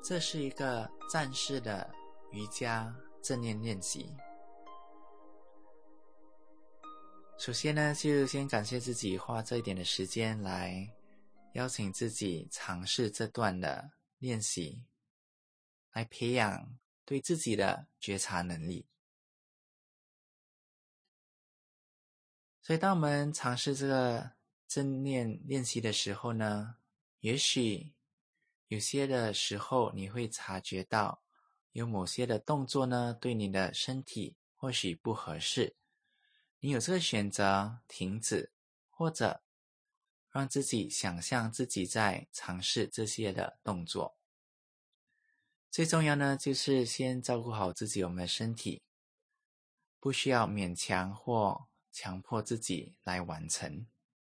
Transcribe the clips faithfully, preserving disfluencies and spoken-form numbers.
这是一个战士的瑜伽正念练习。首先呢，就先感谢自己花这一点的时间来邀请自己尝试这段的练习，来培养对自己的觉察能力。所以当我们尝试这个正念练习的时候呢，也许有些的时候你会察觉到有某些的动作呢对你的身体或许不合适，你有这个选择停止，或者让自己想象自己在尝试这些的动作。最重要呢，就是先照顾好自己我们的身体，不需要勉强或强迫自己来完成。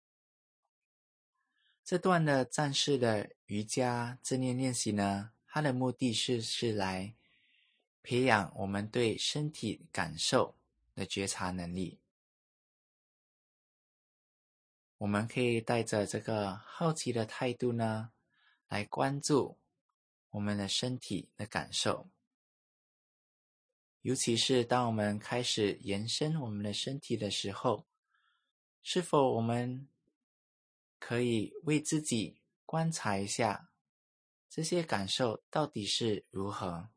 这段的战士的瑜伽正念练习呢，它的目的是是来培养我们对身体感受的觉察能力。我们可以带着这个好奇的态度呢，来关注我们的身体的感受。尤其是当我们开始延伸我们的身体的时候，是否我们可以为自己观察一下这些感受到底是如何。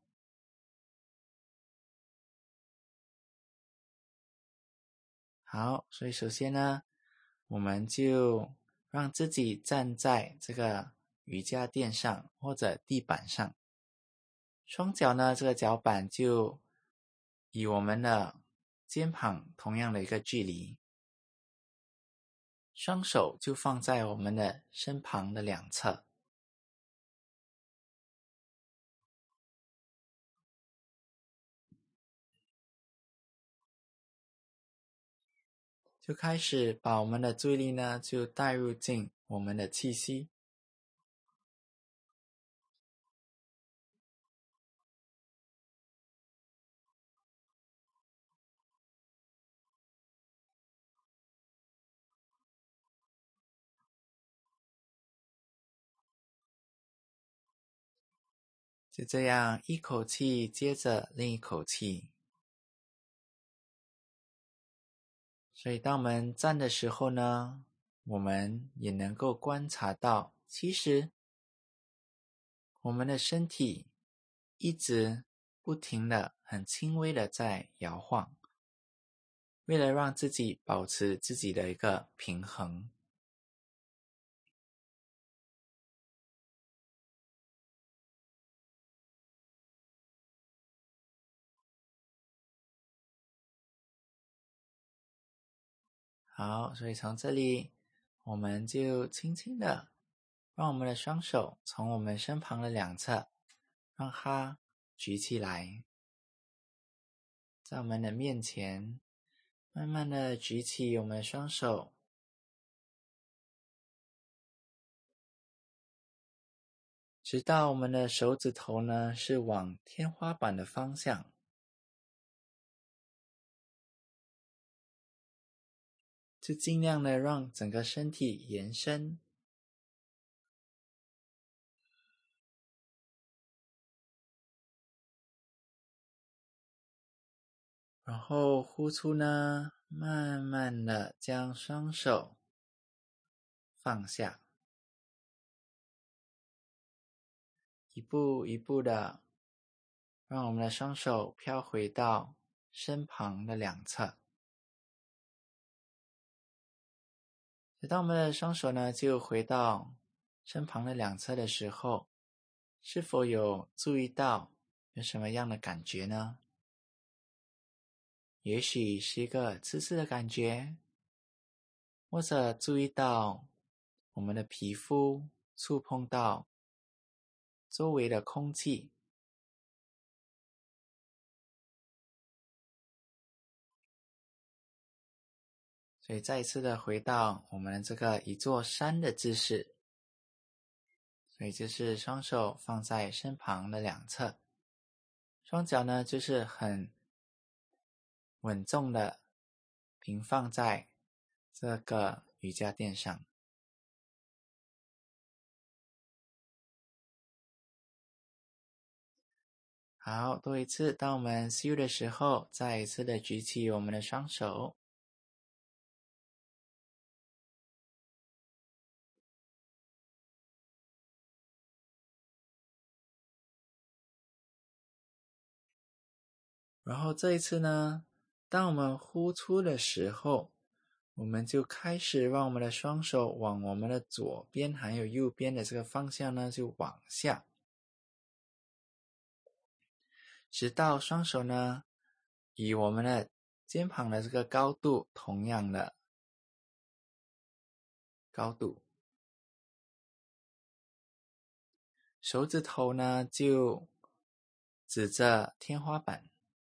好，所以首先呢，我们就让自己站在这个瑜伽垫上或者地板上，双脚呢，这个脚板就以我们的肩膀同样的一个距离，双手就放在我们的身旁的两侧。就开始把我们的注意力呢，就带入进我们的气息。就这样一口气接着另一口气。所以当我们站的时候呢，我们也能够观察到，其实我们的身体一直不停的很轻微的在摇晃，为了让自己保持自己的一个平衡。好，所以从这里我们就轻轻的让我们的双手从我们身旁的两侧让它举起来，在我们的面前慢慢的举起我们的双手，直到我们的手指头呢是往天花板的方向。就尽量的让整个身体延伸，然后呼出呢，慢慢的将双手放下，一步一步的让我们的双手飘回到身旁的两侧。当我们的双手呢就回到身旁的两侧的时候，是否有注意到有什么样的感觉呢？也许是一个刺刺的感觉，或者注意到我们的皮肤触碰到周围的空气。所以再一次的回到我们这个一座山的姿势，所以就是双手放在身旁的两侧，双脚呢就是很稳重的平放在这个瑜伽垫上。 好，多一次。当我们吸入的时候，再一次的举起我们的双手。然后这一次呢，当我们呼出的时候，我们就开始让我们的双手往我们的左边还有右边的这个方向呢，就往下，直到双手呢，以我们的肩膀的这个高度同样的高度，手指头呢就指着天花板。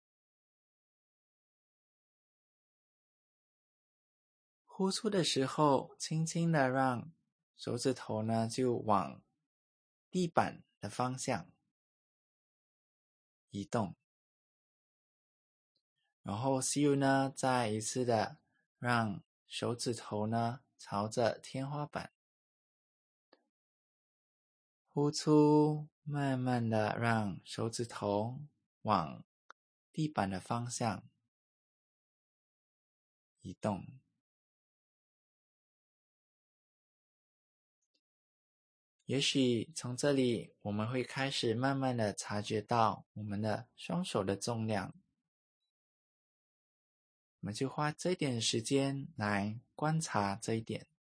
呼出的时候，轻轻的让手指头呢就往地板的方向移动，然后吸入呢，再一次的让手指头呢朝着天花板。呼出，慢慢的让手指头往地板的方向移动。也许从这里我们会开始慢慢的察觉到我们的双手的重量，我们就花这一点时间来观察这一点。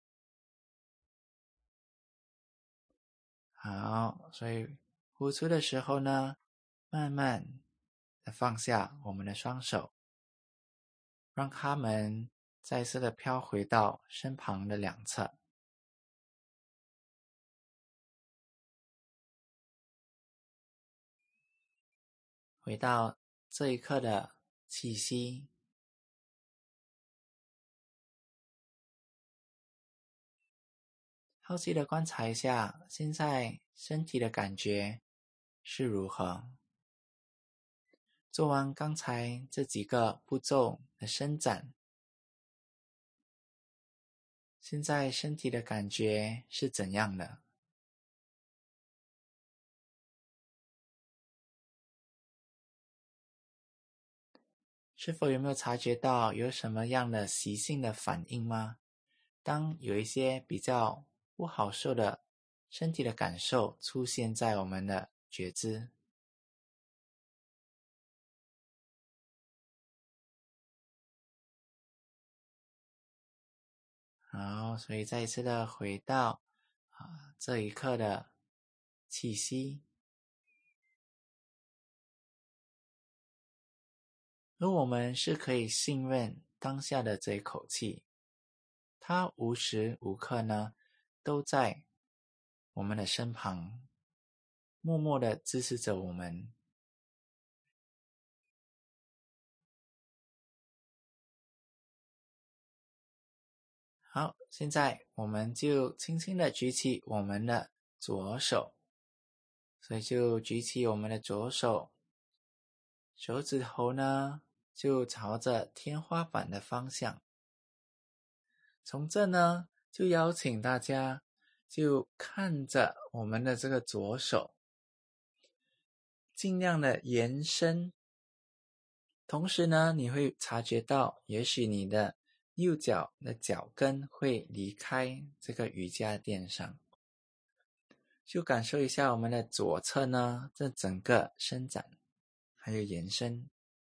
好，所以呼出的时候呢，慢慢的放下我们的双手，让它们再次的飘回到身旁的两侧。回到这一刻的气息，好奇的观察一下现在身体的感觉是如何。做完刚才这几个步骤的伸展，现在身体的感觉是怎样的？是否有没有察觉到有什么样的习性的反应吗？当有一些比较不好受的身体的感受出现在我们的觉知，好，所以再一次的回到啊这一刻的气息。而我们是可以信任当下的这一口气，它无时无刻呢都在我们的身旁，默默的支持着我们。好，现在我们就轻轻的举起我们的左手，所以就举起我们的左手，手指头呢就朝着天花板的方向。从这呢，就邀请大家就看着我们的这个左手，尽量的延伸。同时呢，你会察觉到，也许你的右脚的脚跟会离开这个瑜伽垫上，就感受一下我们的左侧呢，这整个伸展还有延伸。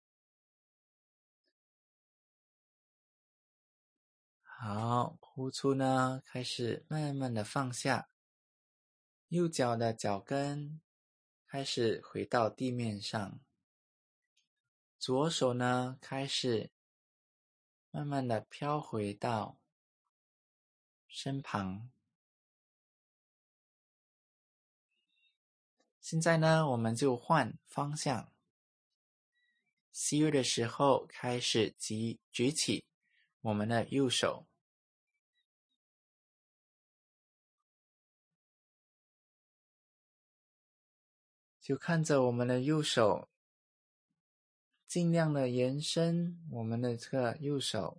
好，呼出呢，开始慢慢的放下，右脚的脚跟开始回到地面上，左手呢开始慢慢的飘回到身旁。现在呢，我们就换方向，吸入的时候开始举举起我们的右手，就看着我们的右手，尽量的延伸我们的这个右手，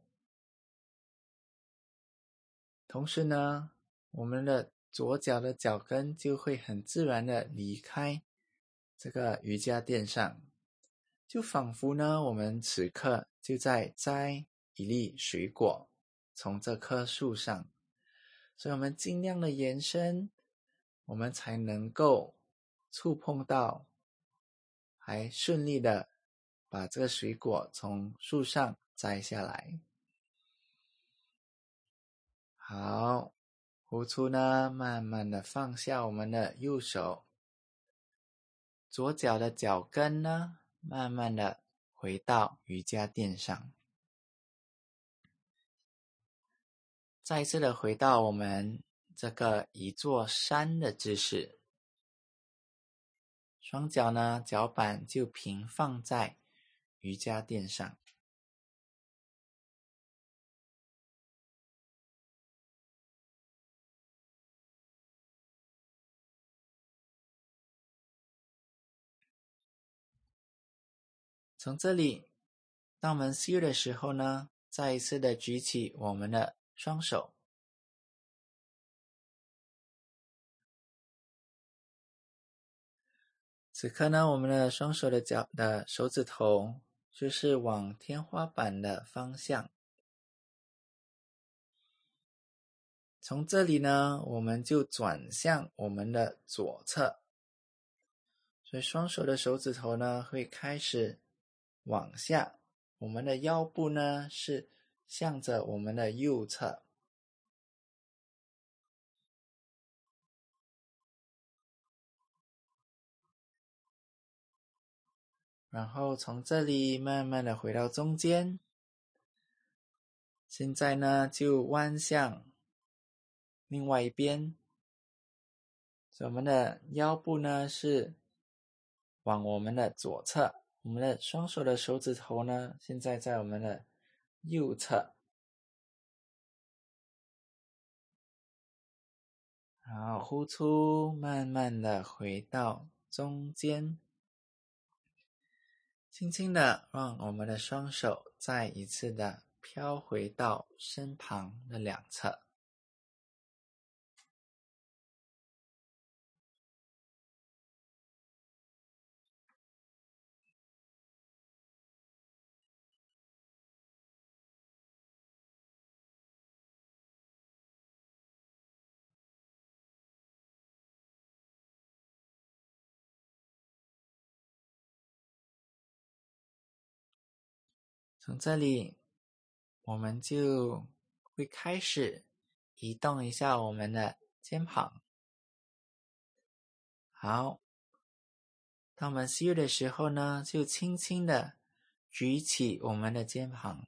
同时呢，我们的左脚的脚跟就会很自然的离开这个瑜伽垫上，就仿佛呢我们此刻就在摘一粒水果从这棵树上，所以我们尽量的延伸，我们才能够触碰到，还顺利的把这个水果从树上摘下来。好，呼出呢，慢慢的放下我们的右手，左脚的脚跟呢，慢慢的回到瑜伽垫上。再一次的回到我们这个一座山的姿势，双脚呢，脚板就平放在瑜伽垫上。从这里，当我们吸入的时候呢，再一次的举起我们的双手。此刻呢，我们的双手的脚的手指头就是往天花板的方向。从这里呢，我们就转向我们的左侧，所以双手的手指头呢会开始往下，我们的腰部呢是向着我们的右侧。然后从这里慢慢的回到中间，现在呢就弯向另外一边，所以我们的腰部呢是往我们的左侧，我们的双手的手指头呢现在在我们的右侧。好，呼出，慢慢的回到中间，轻轻的让我们的双手再一次的飘回到身旁的两侧。从这里，我们就会开始移动一下我们的肩膀。好，当我们吸入的时候呢，就轻轻的举起我们的肩膀，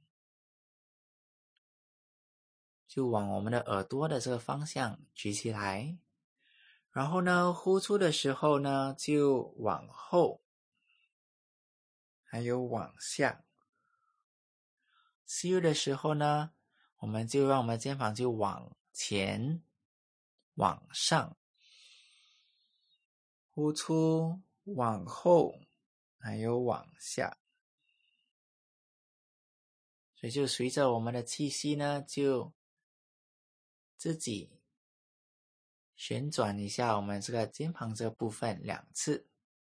就往我们的耳朵的这个方向举起来。然后呢，呼出的时候呢，就往后，还有往下。吸入的时候呢，我们就让我们的肩膀就往前，往上。呼出，往后，还有往下。所以就随着我们的气息呢，就自己旋转一下我们这个肩膀这个部分两次。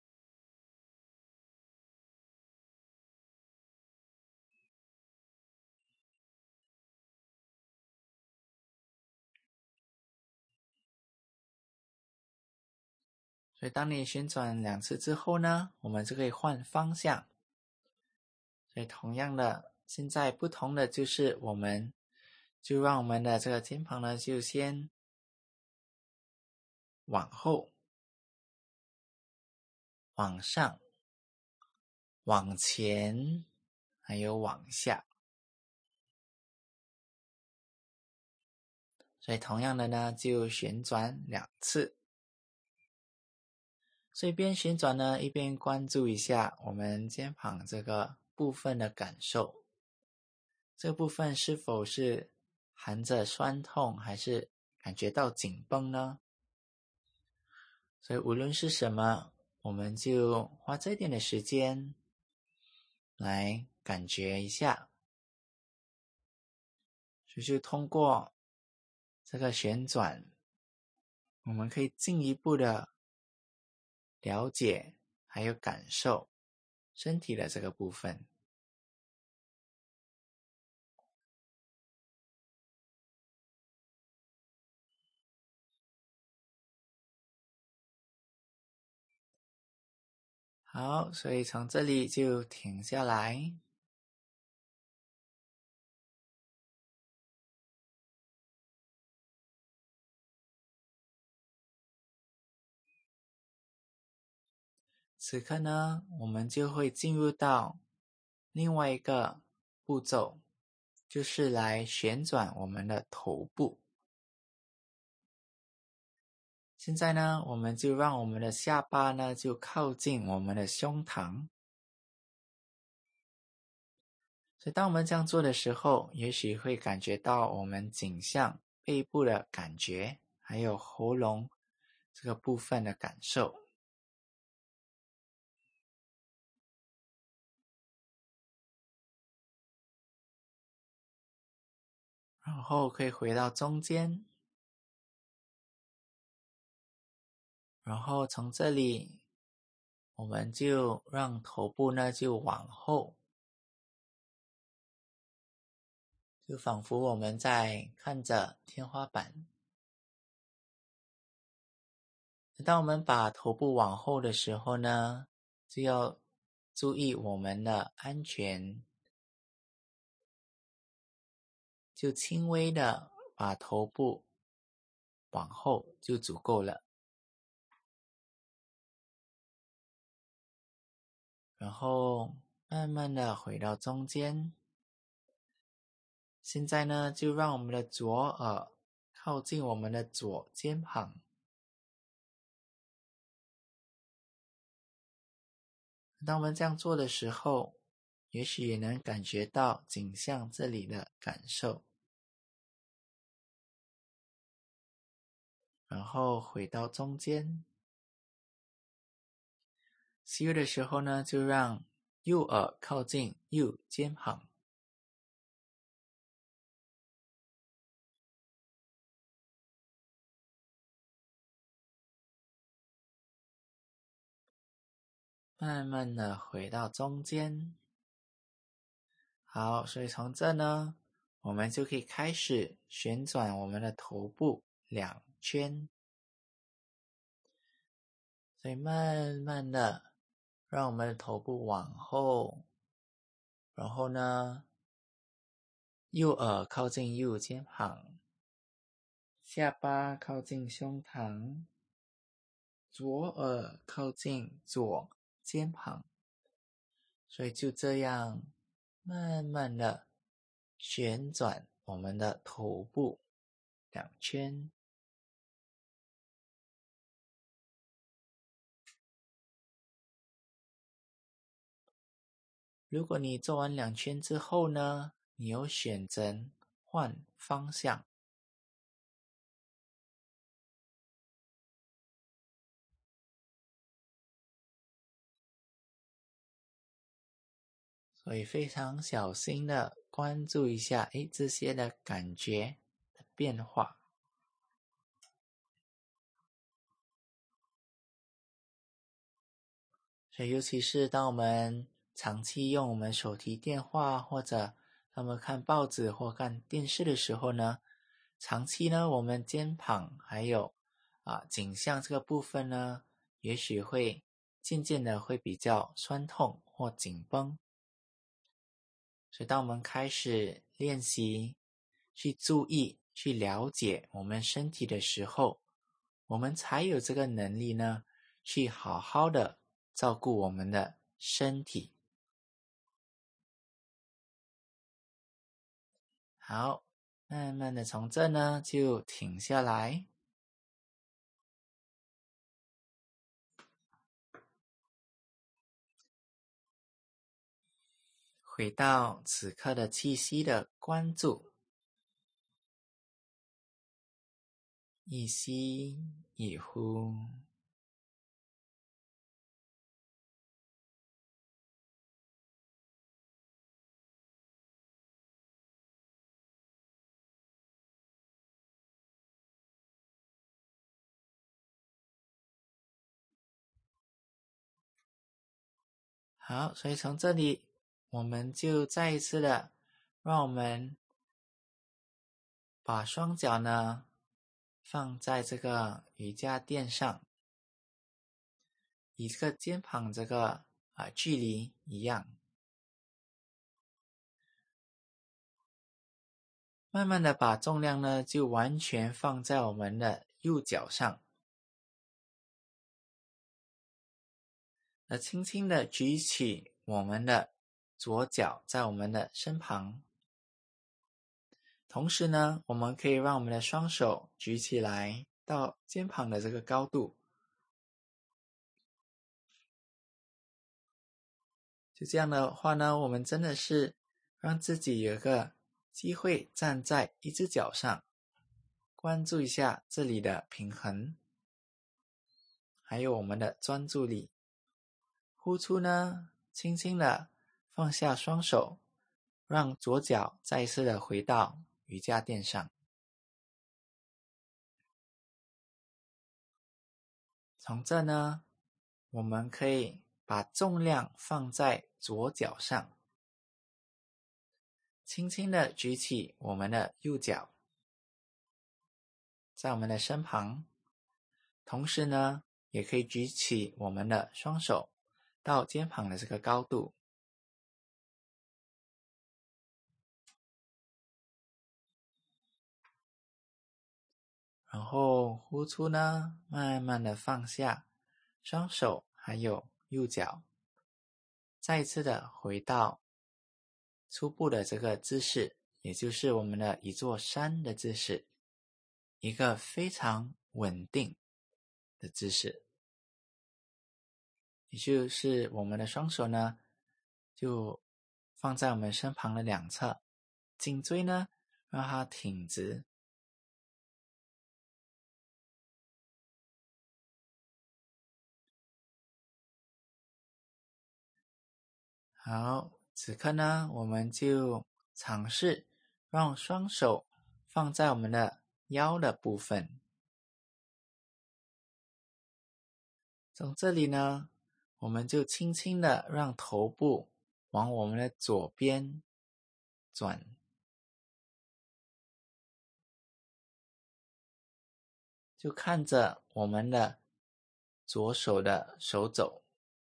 所以当你旋转两次之后呢，我们就可以换方向。所以同样的，现在不同的就是我们就让我们的这个肩膀呢，就先往后，往上，往前，还有往下。所以同样的呢，就旋转两次。所以边旋转呢，一边关注一下我们肩膀这个部分的感受。这部分是否是含着酸痛，还是感觉到紧绷呢？所以无论是什么，我们就花这一点的时间来感觉一下。所以就通过这个旋转，我们可以进一步的了解， 还有感受身体的这个部分。好，所以从这里就停下来。此刻呢，我们就会进入到另外一个步骤，就是来旋转我们的头部。现在呢，我们就让我们的下巴呢就靠近我们的胸膛。所以当我们这样做的时候，也许会感觉到我们颈项背部的感觉，还有喉咙这个部分的感受。然后可以回到中间，然后从这里我们就让头部呢就往后，就仿佛我们在看着天花板。当我们把头部往后的时候呢，就要注意我们的安全，就轻微的把头部往后就足够了。然后慢慢的回到中间。现在呢，就让我们的左耳靠近我们的左肩膀。当我们这样做的时候，也许也能感觉到颈项这里的感受。然后回到中间。吸入的时候呢，就让右耳靠近右肩膀。慢慢的回到中间。好，所以从这呢，我们就可以开始旋转我们的头部两圈。所以慢慢的让我们的头部往后，然后呢，右耳靠近右肩膀，下巴靠近胸膛，左耳靠近左肩膀。所以就这样慢慢的旋转我们的头部两圈。如果你做完两圈之后呢，你有选择换方向，所以非常小心的关注一下，诶，这些的感觉的变化。所以尤其是当我们长期用我们手提电话，或者他们看报纸或看电视的时候呢，长期呢我们肩膀还有啊颈项这个部分呢，也许会渐渐的会比较酸痛或紧绷。所以当我们开始练习去注意去了解我们身体的时候，我们才有这个能力呢去好好的照顾我们的身体。好，慢慢的从这呢就停下来，回到此刻的气息的关注，一吸一呼。 好，所以从这里我们就再一次的让我们把双脚呢放在这个瑜伽垫上，以这个肩膀这个啊、呃、距离一样，慢慢的把重量呢就完全放在我们的右脚上，那轻轻的举起我们的左脚在我们的身旁，同时呢我们可以让我们的双手举起来到肩膀的这个高度，就这样的话呢，我们真的是让自己有一个机会站在一只脚上，关注一下这里的平衡，还有我们的专注力。呼出呢，轻轻的放下双手，让左脚再一次的回到瑜伽垫上。从这呢，我们可以把重量放在左脚上，轻轻的举起我们的右脚，在我们的身旁，同时呢，也可以举起我们的双手到肩膀的这个高度。然后呼出呢，慢慢的放下双手还有右脚，再一次的回到初步的这个姿势，也就是我们的一座山的姿势，一个非常稳定的姿势。也就是我们的双手呢，就放在我们身旁的两侧，颈椎呢让它挺直。好，此刻呢，我们就尝试让双手放在我们的腰的部分。从这里呢，我们就轻轻的让头部往我们的左边转，就看着我们的左手的手肘。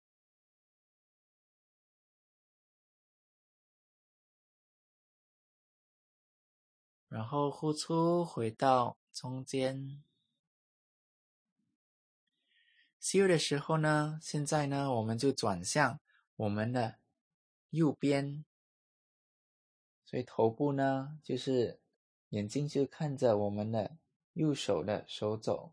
然后呼出，回到中间。吸入的时候呢，现在呢，我们就转向我们的右边，所以头部呢，就是眼睛就看着我们的右手的手肘。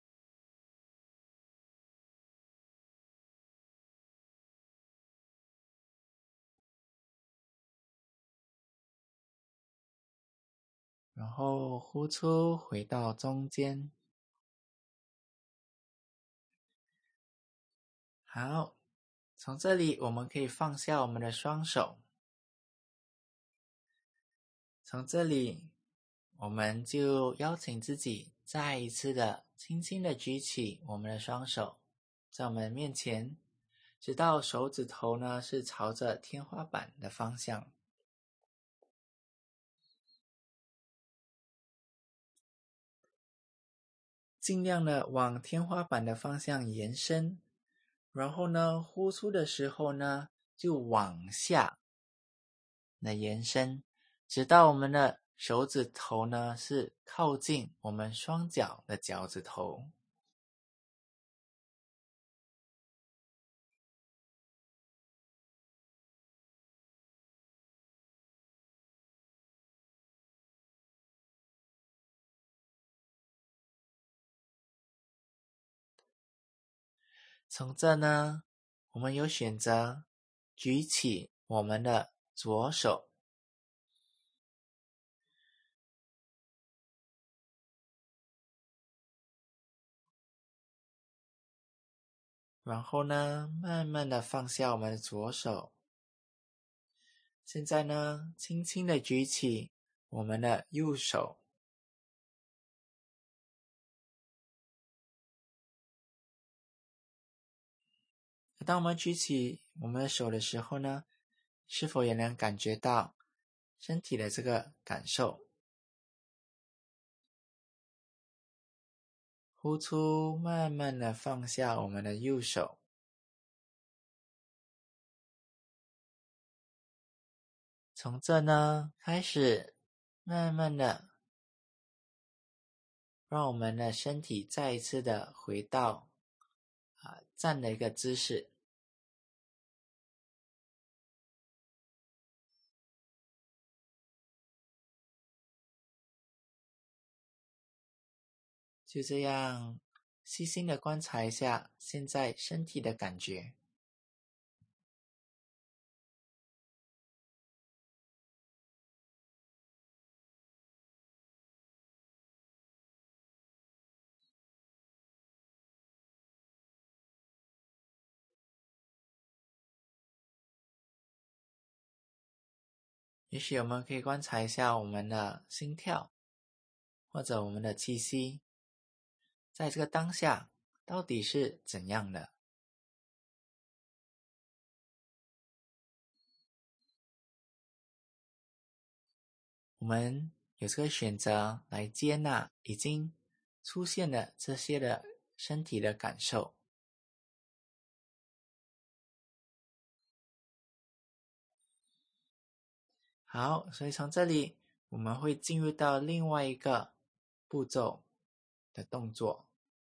然后呼出，回到中间。好，从这里我们可以放下我们的双手。从这里，我们就邀请自己再一次的轻轻的举起我们的双手，在我们面前，直到手指头呢是朝着天花板的方向。尽量的往天花板的方向延伸，然后呢，呼出的时候呢，就往下的延伸，直到我们的手指头呢是靠近我们双脚的脚趾头。从这呢，我们有选择举起我们的左手，然后呢，慢慢的放下我们的左手。现在呢，轻轻的举起我们的右手。当我们举起我们的手的时候呢，是否也能感觉到身体的这个感受？呼出，慢慢的放下我们的右手。从这呢开始，慢慢的让我们的身体再一次的回到啊站的一个姿势。就这样细心的观察一下现在身体的感觉。也许我们可以观察一下我们的心跳，或者我们的气息，在这个当下到底是怎样的。我们有这个选择来接纳已经出现的这些的身体的感受。好，所以从这里我们会进入到另外一个步骤的动作。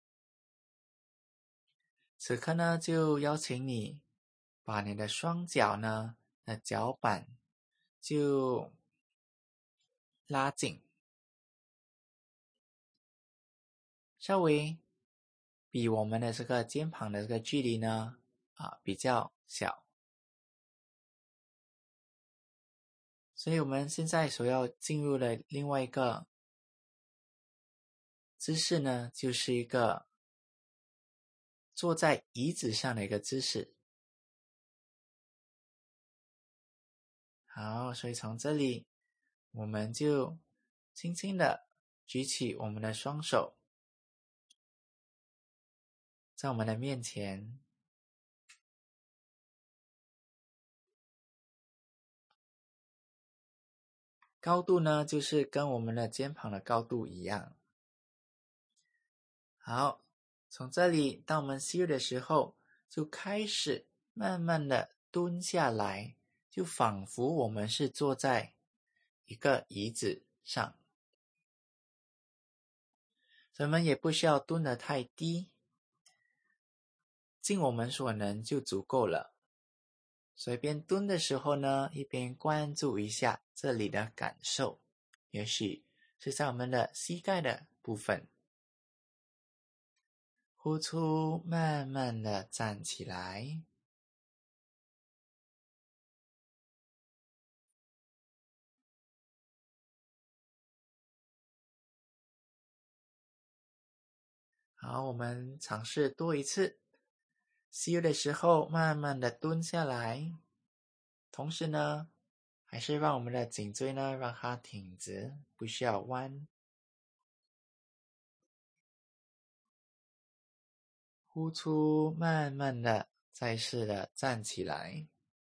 此刻呢，就邀请你把你的双脚呢的脚板就拉紧，稍微比我们的这个肩膀的这个距离呢啊比较小。所以我们现在所要进入的另外一个姿势呢，就是一个坐在椅子上的一个姿势。好，所以从这里我们就轻轻的举起我们的双手，在我们的面前，高度呢就是跟我们的肩膀的高度一样。好，从这里当我们吸入的时候，就开始慢慢的蹲下来，就仿佛我们是坐在一个椅子上。所以我们也不需要蹲得太低，尽我们所能就足够了。所以边蹲的时候呢，一边关注一下这里的感受，也许是在我们的膝盖的部分。呼出，慢慢的站起来。好，我们尝试多一次。吸入的时候，慢慢的蹲下来，同时呢，还是让我们的颈椎呢，让它挺直，不需要弯。呼出，慢慢的再次的站起来。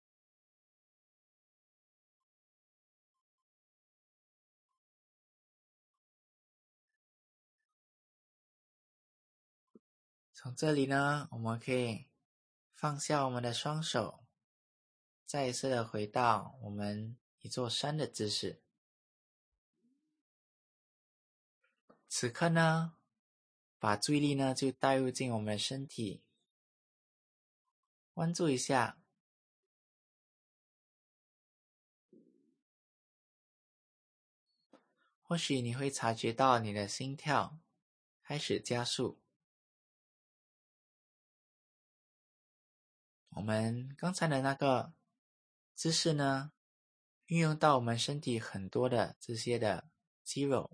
从这里呢，我们可以放下我们的双手，再一次的回到我们一座山的姿势。此刻呢，把注意力呢就带入进我们的身体，关注一下，或许你会察觉到你的心跳开始加速。我们刚才的那个姿势呢，运用到我们身体很多的这些的肌肉。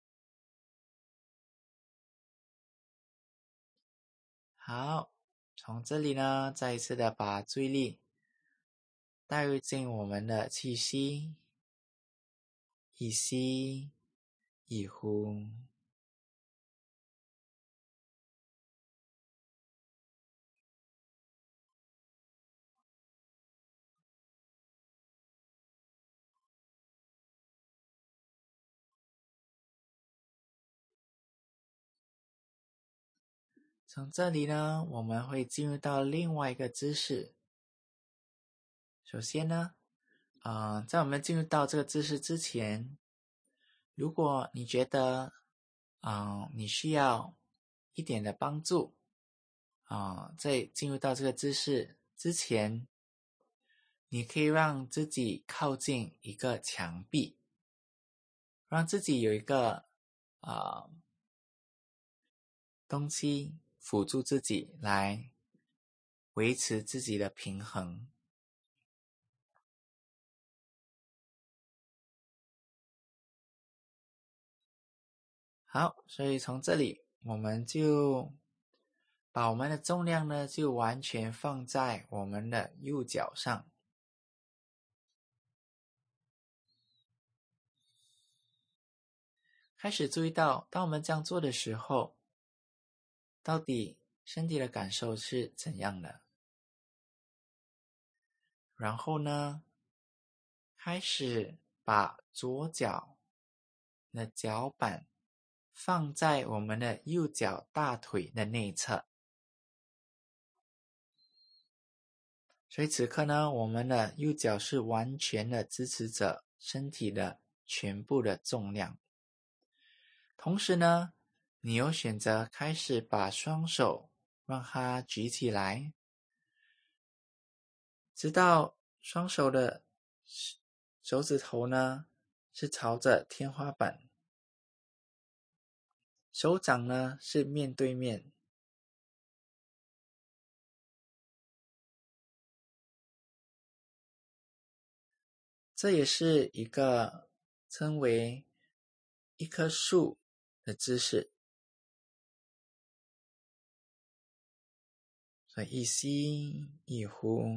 好，从这里呢，再一次的把注意力带入进我们的气息，一吸一呼。 从这里呢，我们会进入到另外一个姿势。首先呢，呃，在我们进入到这个姿势之前，如果你觉得，嗯、呃，你需要一点的帮助，啊、呃，在进入到这个姿势之前，你可以让自己靠近一个墙壁，让自己有一个啊、呃、东西辅助自己来维持自己的平衡。好，所以从这里我们就把我们的重量呢就完全放在我们的右脚上。开始注意到，当我们这样做的时候，到底身体的感受是怎样的？然后呢，开始把左脚的脚板放在我们的右脚大腿的内侧。所以此刻呢，我们的右脚是完全的支持着身体的全部的重量。同时呢，你又选择开始把双手让它举起来，直到双手的手指头呢是朝着天花板，手掌呢是面对面。这也是一个称为一棵树的姿势。所以一吸一呼，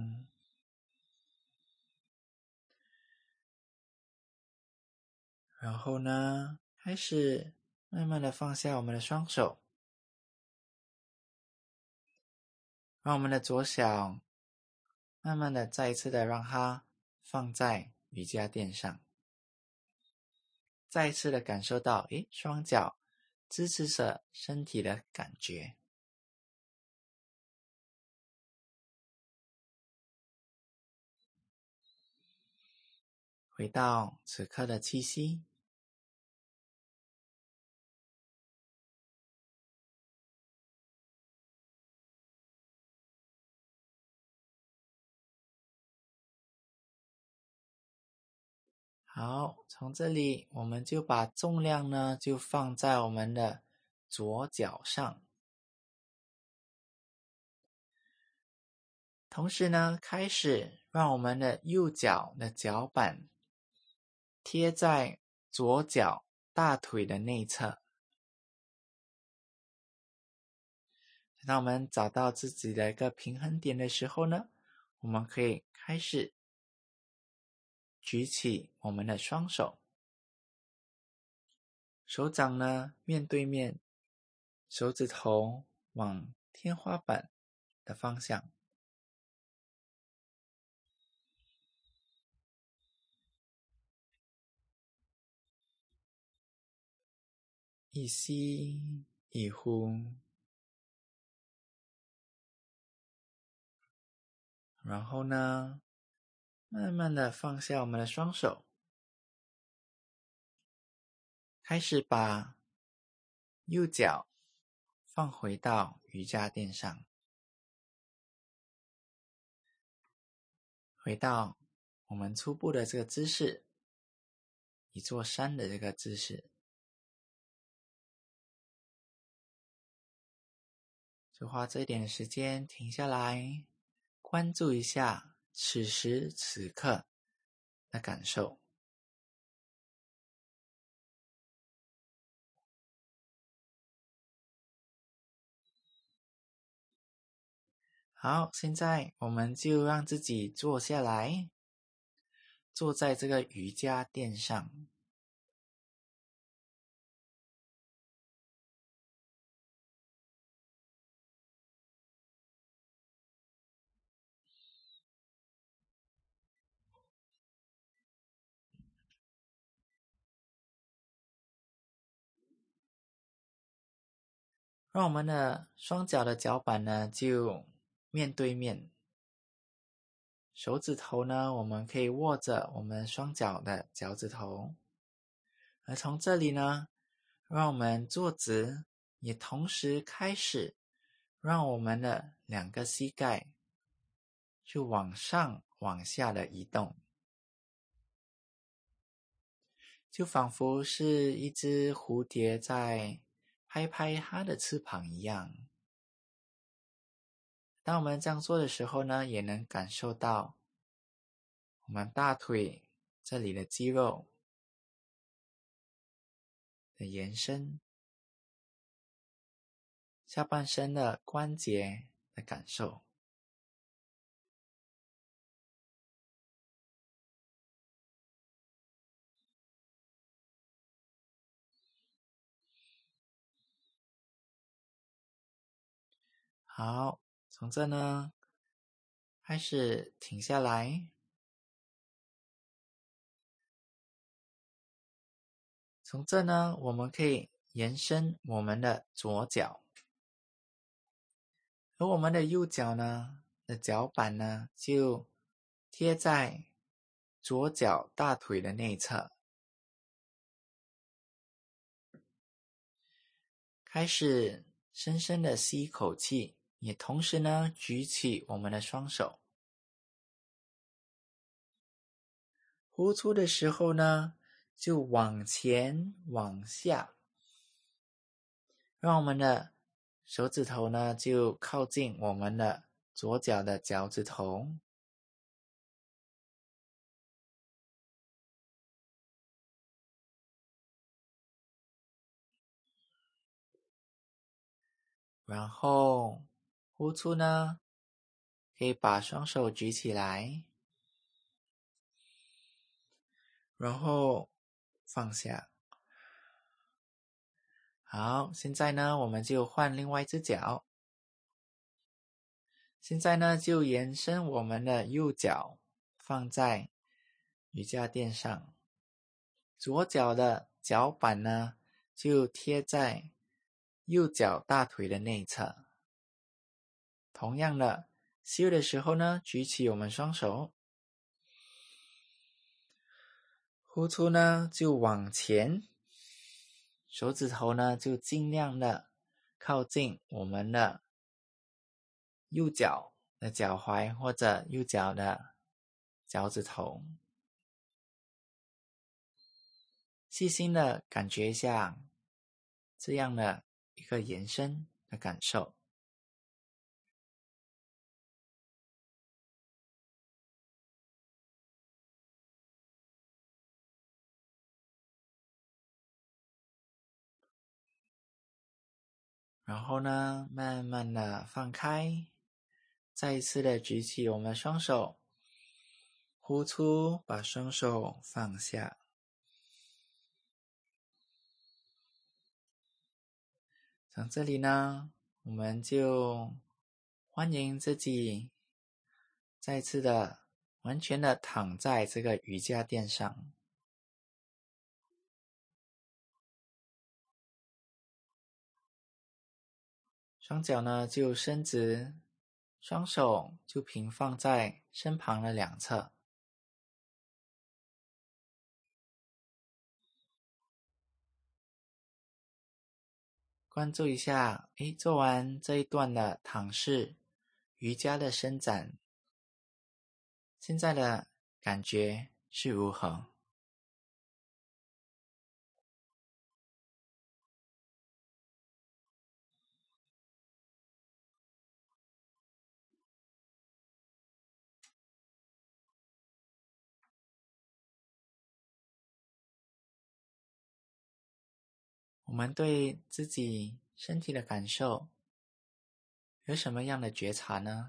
然后呢，开始慢慢的放下我们的双手，让我们的左脚慢慢的再一次的让它放在瑜伽垫上，再一次的感受到，诶，双脚支持着身体的感觉。回到此刻的气息，好，从这里我们就把重量呢就放在我们的左脚上，同时呢，开始让我们的右脚的脚板贴在左脚大腿的内侧。当我们找到自己的一个平衡点的时候呢，我们可以开始举起我们的双手，手掌呢面对面，手指头往天花板的方向。一吸一呼，然后呢，慢慢的放下我们的双手，开始把右脚放回到瑜伽垫上，回到我们初步的这个姿势，一座山的这个姿势。就花这一点时间停下来，关注一下此时此刻的感受。好，现在我们就让自己坐下来，坐在这个瑜伽垫上。 让我们的双脚的脚板呢就面对面，手指头呢我们可以握着我们双脚的脚趾头，而从这里呢，让我们坐直，也同时开始让我们的两个膝盖就往上往下的移动，就仿佛是一只蝴蝶在拍拍它的翅膀一样。当我们这样做的时候呢，也能感受到我们大腿这里的肌肉的延伸，下半身的关节的感受。好，从这呢开始停下来，从这呢我们可以延伸我们的左脚，而我们的右脚呢的脚板呢就贴在左脚大腿的内侧，开始深深的吸一口气，也同时呢举起我们的双手，呼出的时候呢就往前往下，让我们的手指头呢就靠近我们的左脚的脚趾头，然后呼出呢可以把双手举起来，然后放下。好，现在呢我们就换另外一只脚，现在呢就延伸我们的右脚放在瑜伽垫上，左脚的脚板呢就贴在右脚大腿的内侧。同样的，吸的时候呢举起我们双手，呼出呢就往前，手指头呢就尽量的靠近我们的右脚的脚踝或者右脚的脚趾头，细心的感觉一下这样的一个延伸的感受。然后呢，慢慢的放开，再一次的举起我们的双手，呼出，把双手放下。从这里呢，我们就欢迎自己再次的完全的躺在这个瑜伽垫上，双脚呢就伸直，双手就平放在身旁的两侧。关注一下，诶，做完这一段的躺式瑜伽的伸展，现在的感觉是如何？我们对自己身体的感受有什么样的觉察呢？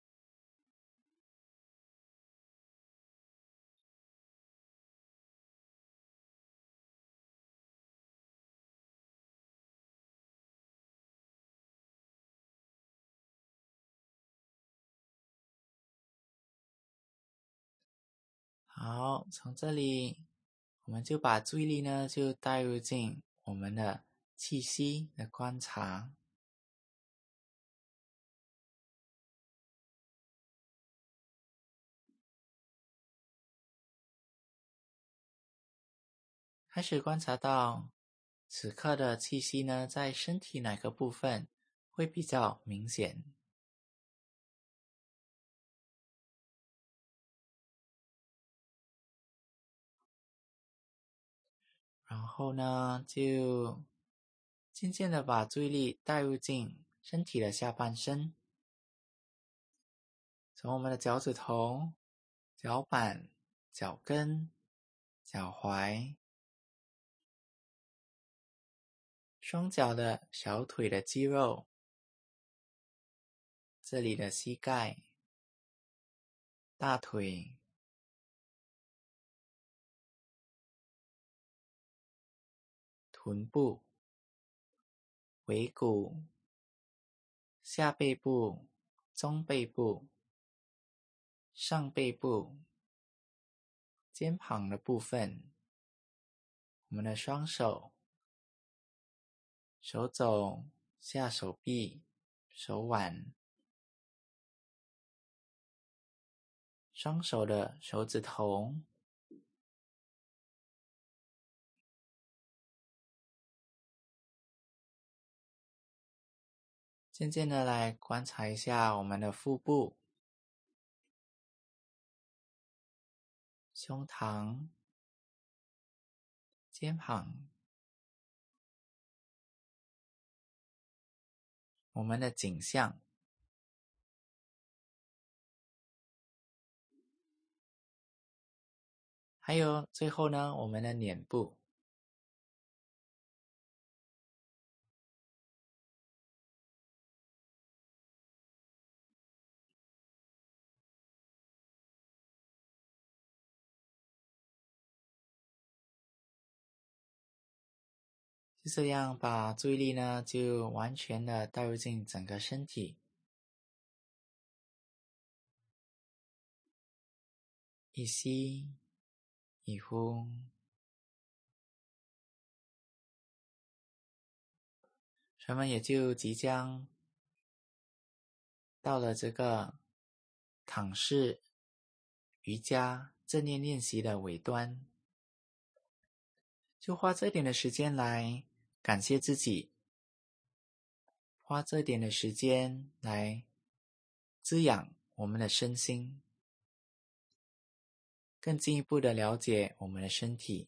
好，从这里我们就把注意力呢就带入进我们的气息的观察。 开始观察到此刻的气息呢，在身体哪个部分会比较明显。然后呢，就渐渐的把注意力带入进身体的下半身，从我们的脚趾头、脚板、脚跟、脚踝、双脚的小腿的肌肉，这里的膝盖、大腿、臀部、尾骨、下背部、中背部、上背部、肩膀的部分，我们的双手、手肘、下手臂、手腕、双手的手指头，渐渐的来观察一下我们的腹部、胸膛、肩膀，我们的颈项，还有最后呢，我们的脸部。就这样把注意力呢，就完全的带入进整个身体，一吸一呼，我们也就即将到了这个躺式瑜伽正念练习的尾端，就花这点的时间来感谢自己，花这点的时间来滋养我们的身心，更进一步的了解我们的身体。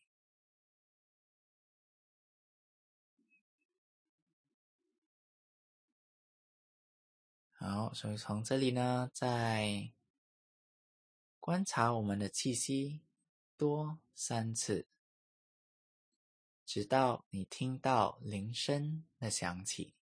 好，所以从这里呢，再观察我们的气息多三次，直到你听到铃声的响起。